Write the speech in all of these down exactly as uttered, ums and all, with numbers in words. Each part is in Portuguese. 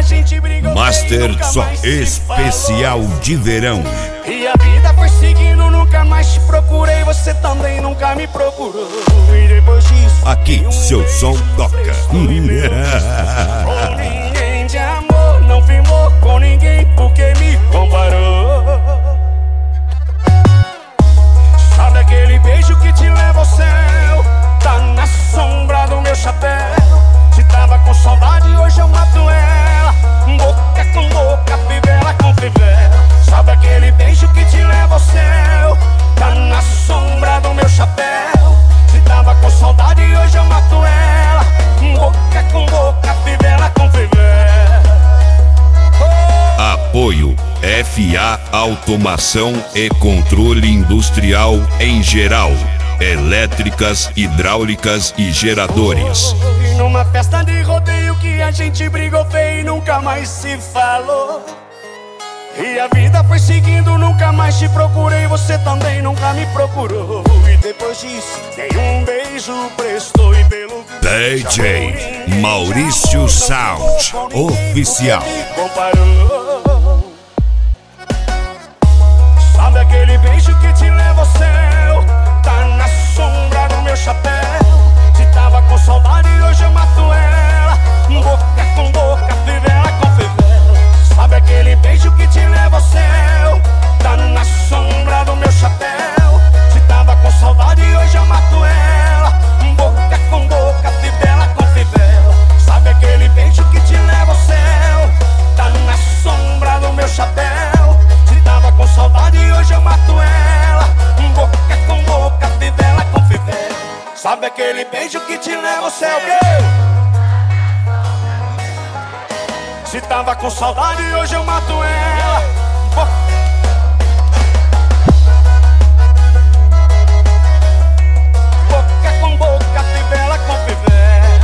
gente brigou. Master só especial de verão. E a vida foi seguindo, nunca mais te procurei, você também nunca me procurou. E depois disso, aqui seu som toca. Com ninguém de amor, não firmou com ninguém porque me comparou. Sabe aquele beijo que te leva ao céu? Tá na sombra do meu chapéu. Se tava com saudade, hoje eu mato ela. Boca com boca, fivela com fivela. Sabe aquele beijo que te leva ao céu? Tá na sombra do meu chapéu. Se tava com saudade, hoje eu mato ela. Boca com boca, fivela com fivela. Oh. Apoio F A Automação e Controle Industrial em geral. Elétricas, hidráulicas e geradores. E numa festa de rodeio que a gente brigou feio e nunca mais se falou. E a vida foi seguindo, nunca mais te procurei, você também nunca me procurou. E depois disso, nenhum beijo prestou e pelo D J Maurício Sound Oficial. Comparou. Sabe aquele beijo que te leva ao céu? Tá na sombra do meu chapéu. Se tava com saudade, hoje eu mato ela. Boca com boca, fivela com fivela. Sabe aquele beijo que te leva ao céu? Tá na sombra do meu chapéu. Se tava com saudade, hoje eu mato ela. Boca com boca, fivela com fivela. Sabe aquele beijo que te leva ao céu? Tá na sombra do meu chapéu. Se tava com saudade, hoje eu mato ela. Boca com boca, fivela com fivela. Sabe aquele beijo que te leva ao céu? Se tava com saudade, hoje eu mato ela. Boca com boca, fivela com fivela.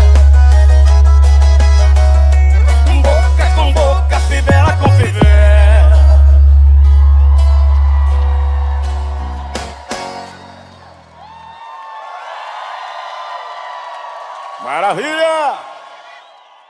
Boca com boca, fivela com fivela. Maravilha!